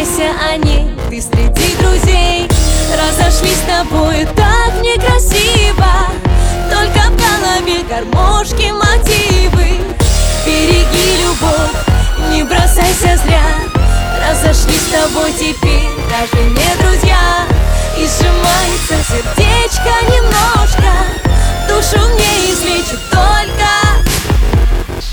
задумайся о ней, ты среди друзей. Разошлись с тобой так некрасиво, только в голове гармошки, мотивы. Береги любовь, не бросайся зря. Разошлись с тобой теперь, даже